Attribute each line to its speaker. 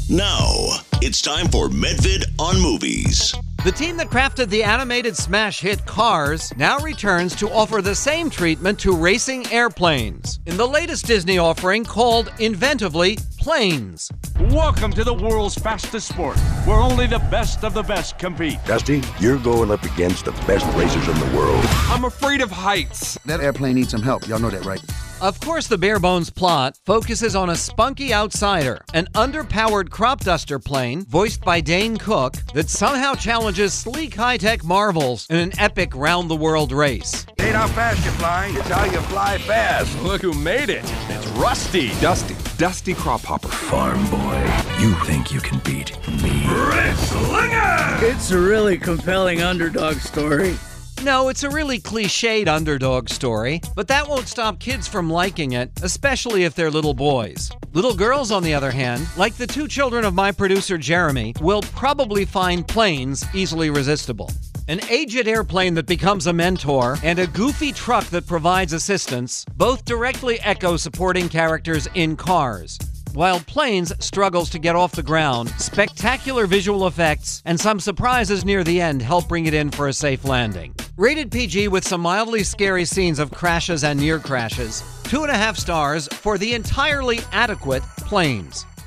Speaker 1: Now, it's time for Medvid on Movies.
Speaker 2: The team that crafted the animated smash hit Cars now returns to offer the same treatment to racing airplanes in the latest Disney offering called, inventively, Planes.
Speaker 3: Welcome to the world's fastest sport, where only the best of the best compete.
Speaker 4: Dusty, you're going up against the best racers in the world.
Speaker 5: I'm afraid of heights.
Speaker 6: That airplane needs some help. Y'all know that, right?
Speaker 2: Of course, the bare-bones plot focuses on a spunky outsider, an underpowered crop duster plane, voiced by Dane Cook, that somehow challenges sleek high-tech marvels in an epic round-the-world race.
Speaker 4: It ain't how fast you fly, it's how you fly fast.
Speaker 5: Look who made it. It's Rusty. Dusty Crop Hopper.
Speaker 4: Farm boy, you think you can beat me?
Speaker 1: Red Slinger!
Speaker 7: It's a really compelling underdog story.
Speaker 2: No, it's a really cliched underdog story, but that won't stop kids from liking it, especially if they're little boys. Little girls, on the other hand, like the two children of my producer Jeremy, will probably find Planes easily resistible. An aged airplane that becomes a mentor, and a goofy truck that provides assistance, both directly echo supporting characters in Cars. While Planes struggles to get off the ground, spectacular visual effects and some surprises near the end help bring it in for a safe landing. Rated PG with some mildly scary scenes of crashes and near crashes. 2.5 stars for the entirely adequate Planes.